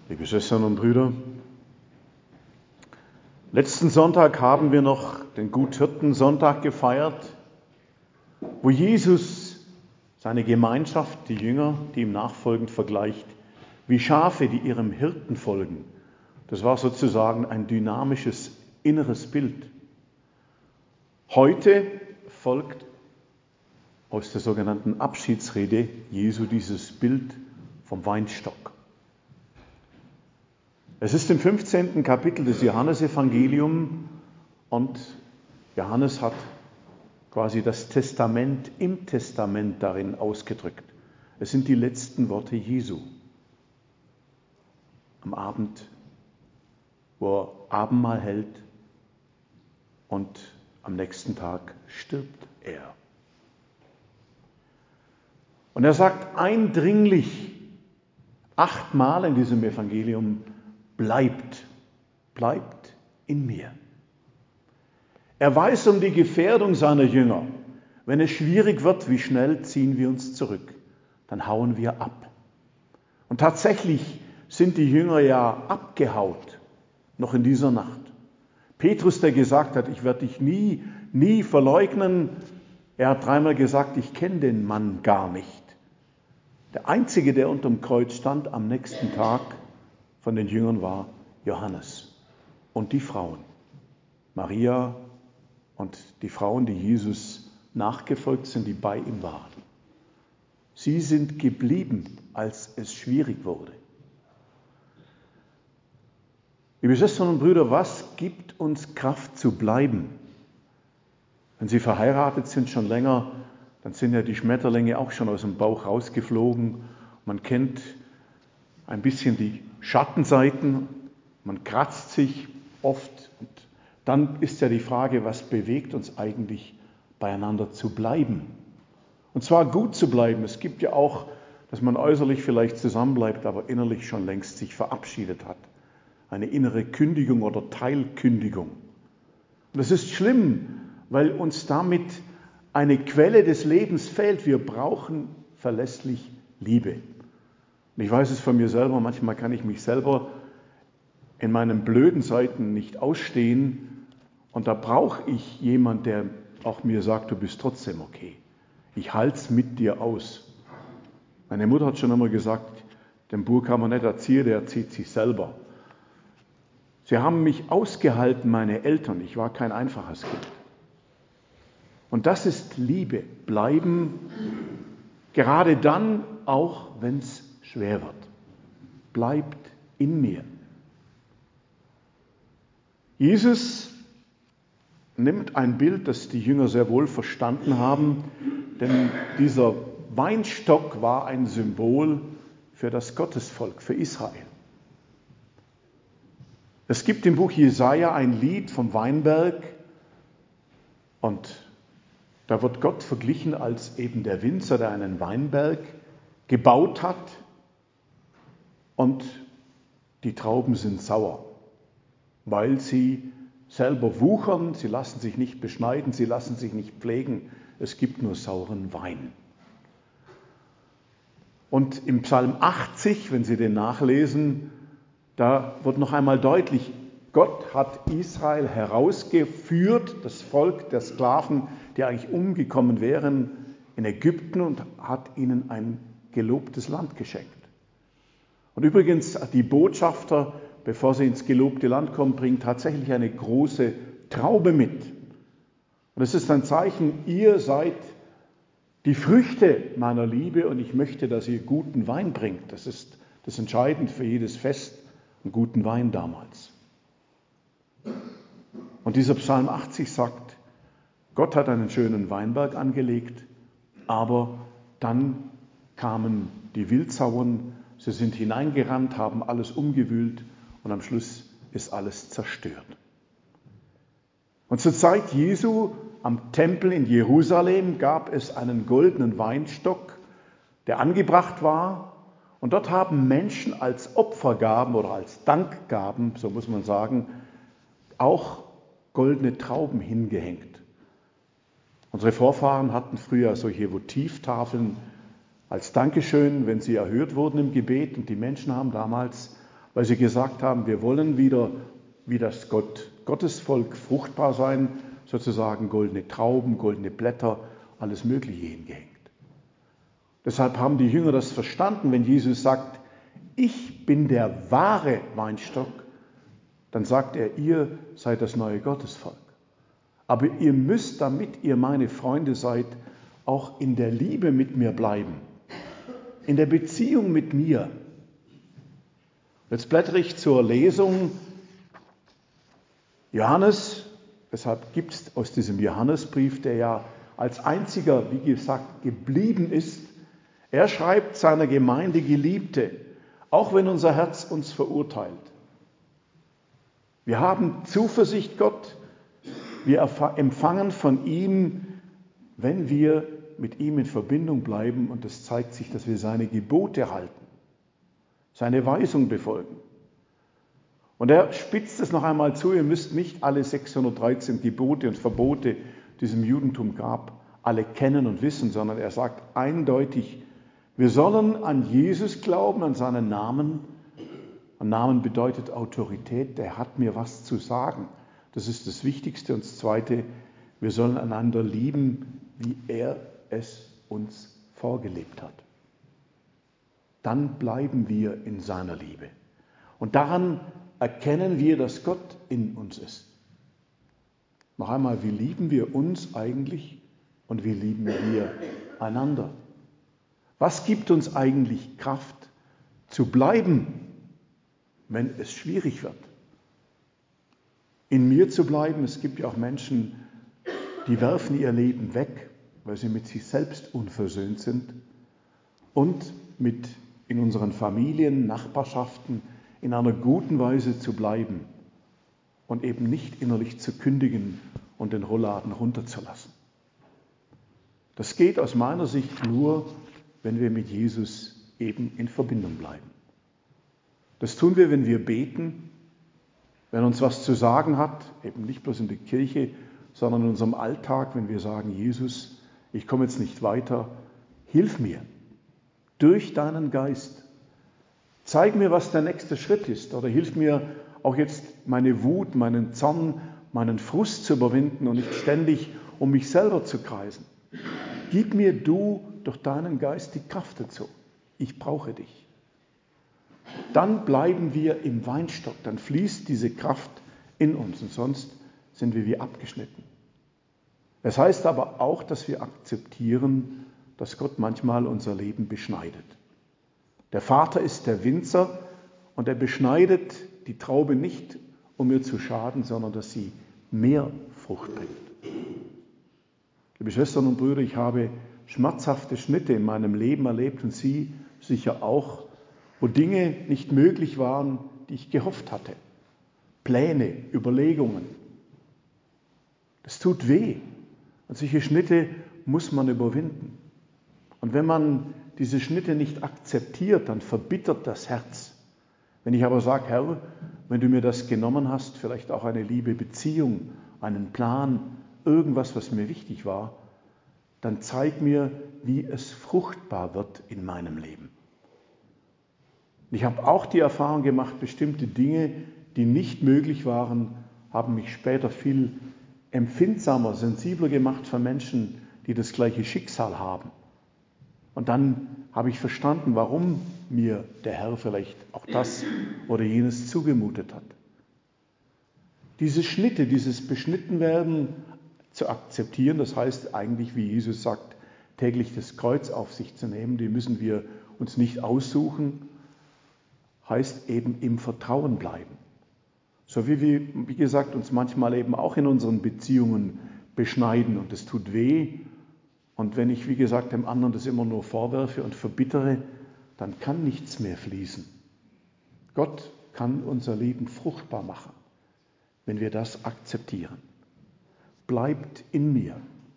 Liebe Schwestern und Brüder, letzten Sonntag haben wir noch den Guthirten-Sonntag gefeiert, wo Jesus seine Gemeinschaft, die Jünger, die ihm nachfolgend, vergleicht, wie Schafe, die ihrem Hirten folgen. Das war sozusagen ein dynamisches inneres Bild. Heute folgt aus der sogenannten Abschiedsrede Jesu dieses Bild vom Weinstock. Es ist im 15. Kapitel des Johannesevangeliums und Johannes hat quasi das Testament im Testament darin ausgedrückt. Es sind die letzten Worte Jesu am Abend, wo er Abendmahl hält und am nächsten Tag stirbt er. Und er sagt eindringlich 8-mal in diesem Evangelium: Bleibt in mir. Er weiß um die Gefährdung seiner Jünger. Wenn es schwierig wird, wie schnell ziehen wir uns zurück? Dann hauen wir ab. Und tatsächlich sind die Jünger ja abgehaut, noch in dieser Nacht. Petrus, der gesagt hat, ich werde dich nie verleugnen, er hat 3-mal gesagt, ich kenne den Mann gar nicht. Der Einzige, der unterm Kreuz stand am nächsten Tag von den Jüngern, war Johannes und die Frauen, Maria und die Frauen, die Jesus nachgefolgt sind, die bei ihm waren. Sie sind geblieben, als es schwierig wurde. Liebe Schwestern und Brüder, was gibt uns Kraft zu bleiben? Wenn Sie verheiratet sind schon länger, dann sind ja die Schmetterlinge auch schon aus dem Bauch rausgeflogen. Man kennt ein bisschen die Schattenseiten, man kratzt sich oft. Und dann ist ja die Frage, was bewegt uns eigentlich, beieinander zu bleiben? Und zwar gut zu bleiben. Es gibt ja auch, dass man äußerlich vielleicht zusammenbleibt, aber innerlich schon längst sich verabschiedet hat. Eine innere Kündigung oder Teilkündigung. Und das ist schlimm, weil uns damit eine Quelle des Lebens fehlt. Wir brauchen verlässlich Liebe. Und ich weiß es von mir selber, manchmal kann ich mich selber in meinen blöden Seiten nicht ausstehen. Und da brauche ich jemanden, der auch mir sagt, du bist trotzdem okay. Ich halte es mit dir aus. Meine Mutter hat schon immer gesagt, den Bub kann man nicht erziehen, der erzieht sich selber. Sie haben mich ausgehalten, meine Eltern. Ich war kein einfaches Kind. Und das ist Liebe. Bleiben, gerade dann, auch wenn es schwer wird. Bleibt in mir. Jesus nimmt ein Bild, das die Jünger sehr wohl verstanden haben, denn dieser Weinstock war ein Symbol für das Gottesvolk, für Israel. Es gibt im Buch Jesaja ein Lied vom Weinberg und da wird Gott verglichen als eben der Winzer, der einen Weinberg gebaut hat und die Trauben sind sauer, weil sie selber wuchern, sie lassen sich nicht beschneiden, sie lassen sich nicht pflegen, es gibt nur sauren Wein. Und im Psalm 80, wenn Sie den nachlesen, da wird noch einmal deutlich, Gott hat Israel herausgeführt, das Volk der Sklaven, die eigentlich umgekommen wären, in Ägypten und hat ihnen ein gelobtes Land geschenkt. Und übrigens, die Botschafter, bevor sie ins gelobte Land kommen, bringen tatsächlich eine große Traube mit. Und es ist ein Zeichen, ihr seid die Früchte meiner Liebe und ich möchte, dass ihr guten Wein bringt. Das ist das Entscheidende für jedes Fest, einen guten Wein damals. Und dieser Psalm 80 sagt, Gott hat einen schönen Weinberg angelegt, aber dann kamen die Wildsauern, sie sind hineingerannt, haben alles umgewühlt und am Schluss ist alles zerstört. Und zur Zeit Jesu am Tempel in Jerusalem gab es einen goldenen Weinstock, der angebracht war. Und dort haben Menschen als Opfergaben oder als Dankgaben, so muss man sagen, auch goldene Trauben hingehängt. Unsere Vorfahren hatten früher solche Votivtafeln als Dankeschön, wenn sie erhört wurden im Gebet. Und die Menschen haben damals weil sie gesagt haben, wir wollen wieder wie das Gottesvolk fruchtbar sein, sozusagen goldene Trauben, goldene Blätter, alles Mögliche hingehängt. Deshalb haben die Jünger das verstanden, wenn Jesus sagt, ich bin der wahre Weinstock, dann sagt er, ihr seid das neue Gottesvolk. Aber ihr müsst, damit ihr meine Freunde seid, auch in der Liebe mit mir bleiben, in der Beziehung mit mir. Jetzt blättere ich zur Lesung Johannes, deshalb gibt es aus diesem Johannesbrief, der ja als einziger, wie gesagt, geblieben ist, er schreibt seiner Gemeinde Geliebte, auch wenn unser Herz uns verurteilt. Wir haben Zuversicht, Gott, wir empfangen von ihm, wenn wir mit ihm in Verbindung bleiben, und es zeigt sich, dass wir seine Gebote halten, seine Weisung befolgen. Und er spitzt es noch einmal zu, ihr müsst nicht alle 613 Gebote und Verbote, die es im Judentum gab, alle kennen und wissen, sondern er sagt eindeutig, wir sollen an Jesus glauben, an seinen Namen. Ein Namen bedeutet Autorität, der hat mir was zu sagen. Das ist das Wichtigste. Und das Zweite, wir sollen einander lieben, wie er es uns vorgelebt hat. Dann bleiben wir in seiner Liebe. Und daran erkennen wir, dass Gott in uns ist. Noch einmal, wie lieben wir uns eigentlich und wie lieben wir einander? Was gibt uns eigentlich Kraft zu bleiben, wenn es schwierig wird? In mir zu bleiben, es gibt ja auch Menschen, die werfen ihr Leben weg, weil sie mit sich selbst unversöhnt sind und in unseren Familien, Nachbarschaften in einer guten Weise zu bleiben und eben nicht innerlich zu kündigen und den Rollladen runterzulassen. Das geht aus meiner Sicht nur, wenn wir mit Jesus eben in Verbindung bleiben. Das tun wir, wenn wir beten, wenn uns was zu sagen hat, eben nicht bloß in der Kirche, sondern in unserem Alltag, wenn wir sagen, Jesus, ich komme jetzt nicht weiter, hilf mir durch deinen Geist. Zeig mir, was der nächste Schritt ist, oder hilf mir auch jetzt meine Wut, meinen Zorn, meinen Frust zu überwinden und nicht ständig um mich selber zu kreisen. Gib mir du durch deinen Geist die Kraft dazu. Ich brauche dich. Dann bleiben wir im Weinstock, dann fließt diese Kraft in uns und sonst sind wir wie abgeschnitten. Das heißt aber auch, dass wir akzeptieren, dass Gott manchmal unser Leben beschneidet. Der Vater ist der Winzer und er beschneidet die Traube nicht, um ihr zu schaden, sondern dass sie mehr Frucht bringt. Liebe Schwestern und Brüder, ich habe schmerzhafte Schnitte in meinem Leben erlebt und Sie sicher auch, wo Dinge nicht möglich waren, die ich gehofft hatte. Pläne, Überlegungen. Das tut weh. Und solche Schnitte muss man überwinden. Und wenn man diese Schnitte nicht akzeptiert, dann verbittert das Herz. Wenn ich aber sage, Herr, wenn du mir das genommen hast, vielleicht auch eine liebe Beziehung, einen Plan, irgendwas, was mir wichtig war, dann zeig mir, wie es fruchtbar wird in meinem Leben. Ich habe auch die Erfahrung gemacht, bestimmte Dinge, die nicht möglich waren, haben mich später viel empfindsamer, sensibler gemacht für Menschen, die das gleiche Schicksal haben. Und dann habe ich verstanden, warum mir der Herr vielleicht auch das oder jenes zugemutet hat. Diese Schnitte, dieses Beschnittenwerden zu akzeptieren, das heißt eigentlich, wie Jesus sagt, täglich das Kreuz auf sich zu nehmen, die müssen wir uns nicht aussuchen, heißt eben im Vertrauen bleiben. So wie wir, wie gesagt, uns manchmal eben auch in unseren Beziehungen beschneiden und es tut weh. Und wenn ich, wie gesagt, dem anderen das immer nur vorwerfe und verbittere, dann kann nichts mehr fließen. Gott kann unser Leben fruchtbar machen, wenn wir das akzeptieren. Bleibt in mir.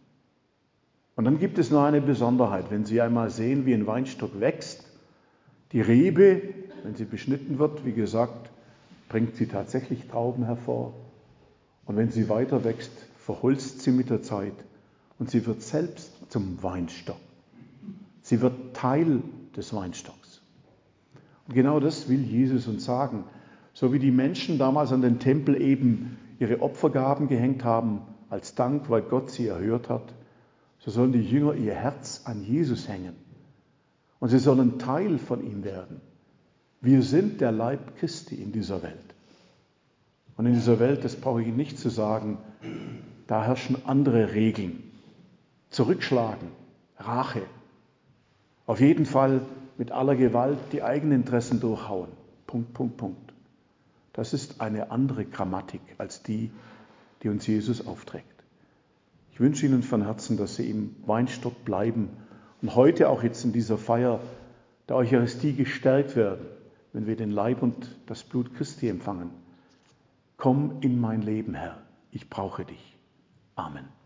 Und dann gibt es noch eine Besonderheit, wenn Sie einmal sehen, wie ein Weinstock wächst. Die Rebe, wenn sie beschnitten wird, wie gesagt, bringt sie tatsächlich Trauben hervor. Und wenn sie weiter wächst, verholzt sie mit der Zeit und sie wird selbst zum Weinstock. Sie wird Teil des Weinstocks. Und genau das will Jesus uns sagen. So wie die Menschen damals an den Tempel eben ihre Opfergaben gehängt haben, als Dank, weil Gott sie erhört hat, so sollen die Jünger ihr Herz an Jesus hängen. Und sie sollen Teil von ihm werden. Wir sind der Leib Christi in dieser Welt. Und in dieser Welt, das brauche ich Ihnen nicht zu sagen, da herrschen andere Regeln. Zurückschlagen, Rache. Auf jeden Fall mit aller Gewalt die eigenen Interessen durchhauen. Punkt, Punkt, Punkt. Das ist eine andere Grammatik als die uns Jesus aufträgt. Ich wünsche Ihnen von Herzen, dass Sie im Weinstock bleiben und heute auch jetzt in dieser Feier der Eucharistie gestärkt werden, wenn wir den Leib und das Blut Christi empfangen. Komm in mein Leben, Herr, ich brauche dich. Amen.